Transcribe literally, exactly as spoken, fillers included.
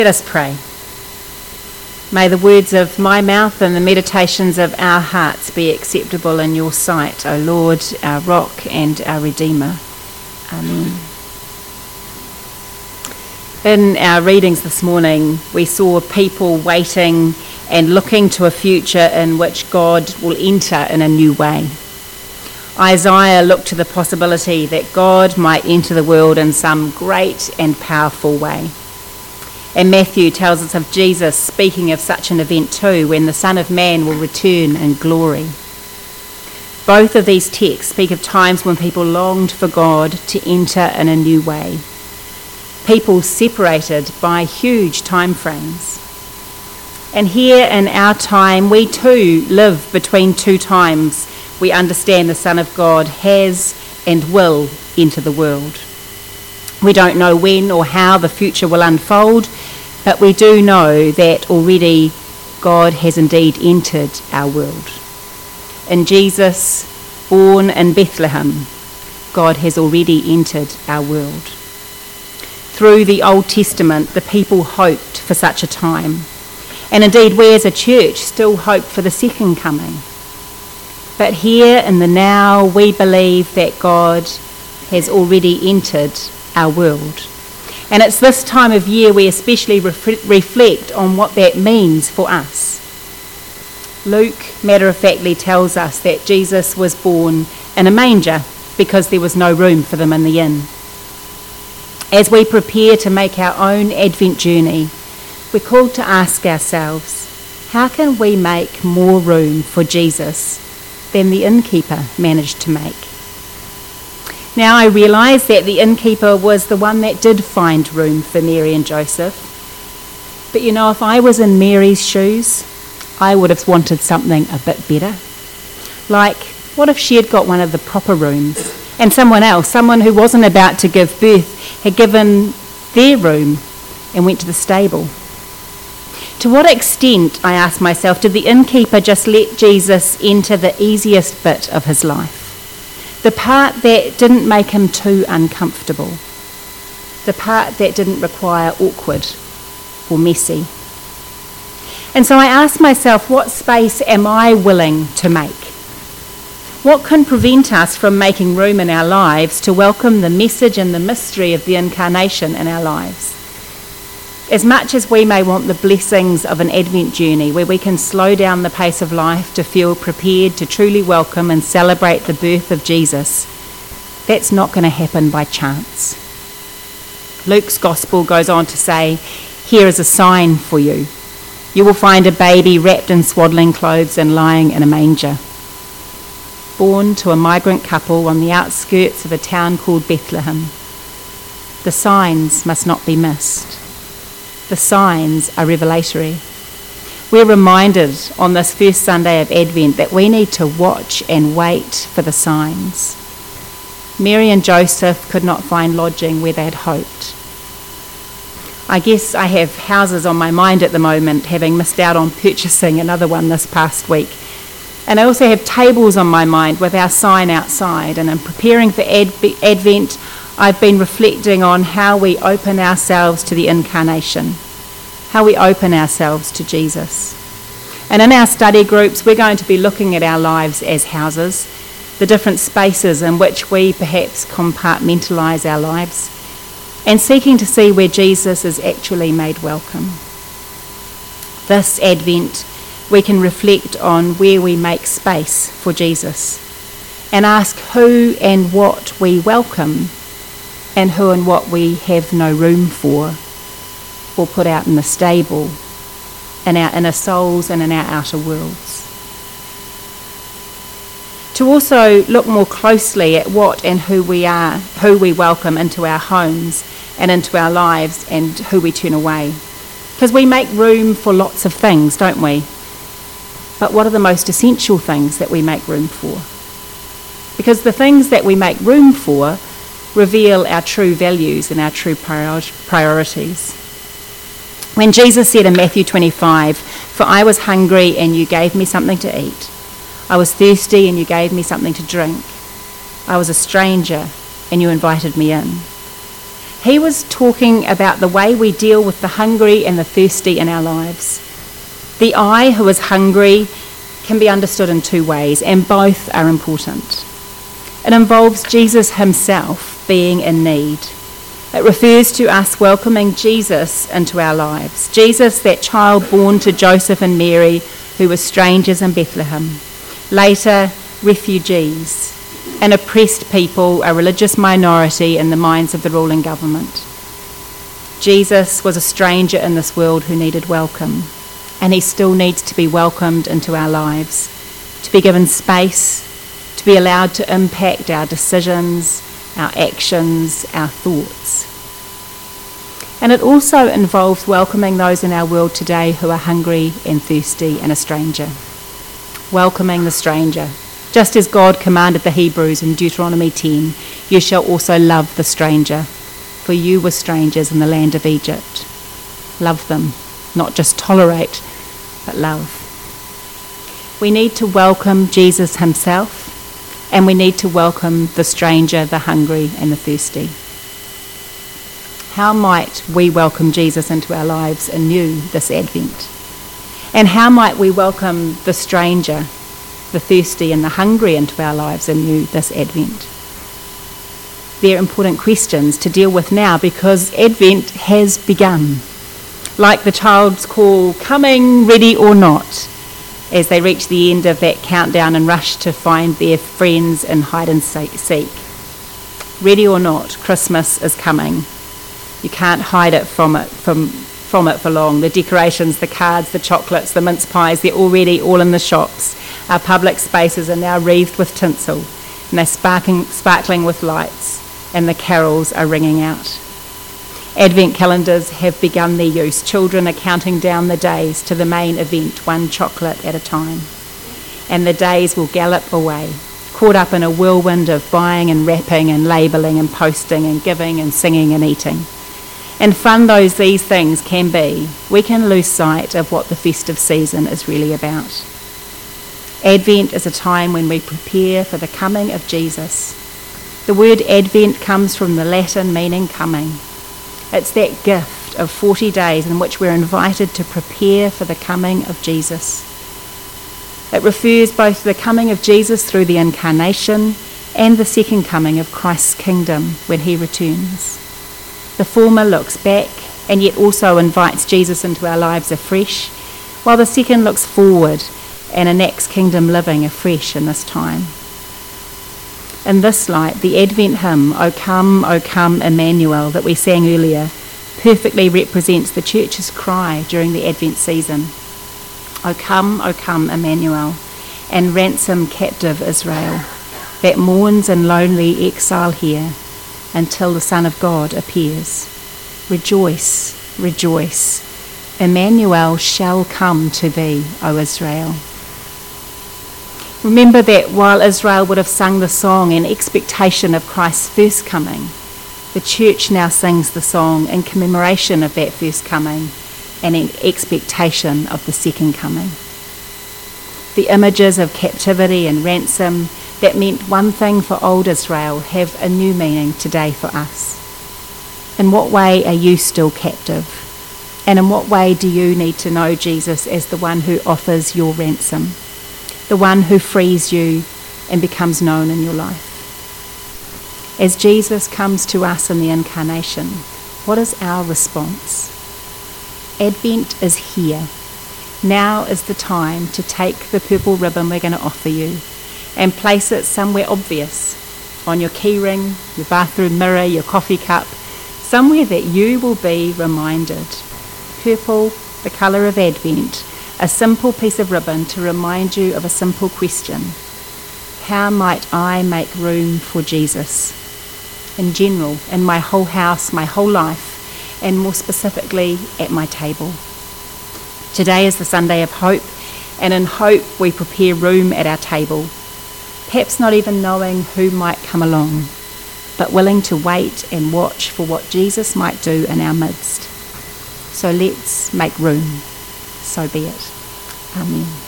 Let us pray. May the words of my mouth and the meditations of our hearts be acceptable in your sight, O Lord, our rock and our Redeemer. Amen. In our readings this morning, we saw people waiting and looking to a future in which God will enter in a new way. Isaiah looked to the possibility that God might enter the world in some great and powerful way. And Matthew tells us of Jesus speaking of such an event too, when the Son of Man will return in glory. Both of these texts speak of times when people longed for God to enter in a new way. People separated by huge time frames. And here in our time, we too live between two times. We understand the Son of God has and will enter the world. We don't know when or how the future will unfold, but we do know that already God has indeed entered our world. In Jesus, born in Bethlehem, God has already entered our world. Through the Old Testament, the people hoped for such a time. And indeed, we as a church still hope for the second coming. But here in the now, we believe that God has already entered our world. And it's this time of year we especially ref- reflect on what that means for us. Luke matter-of-factly tells us that Jesus was born in a manger because there was no room for them in the inn. As we prepare to make our own Advent journey, we're called to ask ourselves, how can we make more room for Jesus than the innkeeper managed to make? Now I realise that the innkeeper was the one that did find room for Mary and Joseph. But you know, if I was in Mary's shoes, I would have wanted something a bit better. Like, what if she had got one of the proper rooms and someone else, someone who wasn't about to give birth, had given their room and went to the stable? To what extent, I ask myself, did the innkeeper just let Jesus enter the easiest bit of his life? The part that didn't make him too uncomfortable. The part that didn't require awkward or messy. And so I ask myself, what space am I willing to make? What can prevent us from making room in our lives to welcome the message and the mystery of the incarnation in our lives? As much as we may want the blessings of an Advent journey where we can slow down the pace of life to feel prepared to truly welcome and celebrate the birth of Jesus, that's not going to happen by chance. Luke's gospel goes on to say, here is a sign for you. You will find a baby wrapped in swaddling clothes and lying in a manger. Born to a migrant couple on the outskirts of a town called Bethlehem. The signs must not be missed. The signs are revelatory. We're reminded on this first Sunday of Advent that we need to watch and wait for the signs. Mary and Joseph could not find lodging where they'd hoped. I guess I have houses on my mind at the moment, having missed out on purchasing another one this past week. And I also have tables on my mind with our sign outside. And in preparing for Ad- Advent, I've been reflecting on how we open ourselves to the incarnation, how we open ourselves to Jesus. And in our study groups, we're going to be looking at our lives as houses, the different spaces in which we perhaps compartmentalise our lives, and seeking to see where Jesus is actually made welcome. This Advent, we can reflect on where we make space for Jesus and ask who and what we welcome and who and what we have no room for or put out in the stable, in our inner souls and in our outer worlds. To also look more closely at what and who we are, who we welcome into our homes and into our lives and who we turn away. Because we make room for lots of things, don't we? But what are the most essential things that we make room for? Because the things that we make room for reveal our true values and our true prior- priorities. When Jesus said in Matthew twenty-five, "For I was hungry and you gave me something to eat. I was thirsty and you gave me something to drink. I was a stranger and you invited me in." He was talking about the way we deal with the hungry and the thirsty in our lives. The I who is hungry can be understood in two ways, and both are important. It involves Jesus himself being in need. It refers to us welcoming Jesus into our lives. Jesus, that child born to Joseph and Mary, who were strangers in Bethlehem. Later, refugees, an oppressed people, a religious minority in the minds of the ruling government. Jesus was a stranger in this world who needed welcome, and he still needs to be welcomed into our lives, to be given space, to be allowed to impact our decisions, our actions, our thoughts. And it also involves welcoming those in our world today who are hungry and thirsty and a stranger. Welcoming the stranger. Just as God commanded the Hebrews in Deuteronomy ten, you shall also love the stranger, for you were strangers in the land of Egypt. Love them, not just tolerate, but love. We need to welcome Jesus himself, and we need to welcome the stranger, the hungry and the thirsty. How might we welcome Jesus into our lives anew this Advent? And how might we welcome the stranger, the thirsty and the hungry into our lives anew this Advent? They're important questions to deal with now, because Advent has begun. Like the child's call, coming, ready or not, as they reach the end of that countdown and rush to find their friends in hide and seek. Ready or not, Christmas is coming. You can't hide it from it from from it for long. The decorations, the cards, the chocolates, the mince pies, they're already all in the shops. Our public spaces are now wreathed with tinsel, and they're sparkling, sparkling with lights, and the carols are ringing out. Advent calendars have begun their use. Children are counting down the days to the main event, one chocolate at a time. And the days will gallop away, caught up in a whirlwind of buying and wrapping and labelling and posting and giving and singing and eating. And fun though these things can be, we can lose sight of what the festive season is really about. Advent is a time when we prepare for the coming of Jesus. The word Advent comes from the Latin meaning coming. It's that gift of forty days in which we're invited to prepare for the coming of Jesus. It refers both to the coming of Jesus through the incarnation and the second coming of Christ's kingdom when he returns. The former looks back and yet also invites Jesus into our lives afresh, while the second looks forward and enacts kingdom living afresh in this time. In this light, the Advent hymn, O Come, O Come, Emmanuel, that we sang earlier, perfectly represents the church's cry during the Advent season. O come, O come, Emmanuel, and ransom captive Israel, that mourns in lonely exile here, until the Son of God appears. Rejoice, rejoice, Emmanuel shall come to thee, O Israel. Remember that while Israel would have sung the song in expectation of Christ's first coming, the church now sings the song in commemoration of that first coming and in expectation of the second coming. The images of captivity and ransom that meant one thing for old Israel have a new meaning today for us. In what way are you still captive? And in what way do you need to know Jesus as the one who offers your ransom, the one who frees you and becomes known in your life? As Jesus comes to us in the incarnation, what is our response? Advent is here. Now is the time to take the purple ribbon we're going to offer you and place it somewhere obvious, on your keyring, your bathroom mirror, your coffee cup, somewhere that you will be reminded. Purple, the colour of Advent, a simple piece of ribbon to remind you of a simple question. How might I make room for Jesus? In general, in my whole house, my whole life, and more specifically at my table. Today is the Sunday of Hope, and in hope we prepare room at our table, perhaps not even knowing who might come along, but willing to wait and watch for what Jesus might do in our midst. So let's make room. So be it. Amen.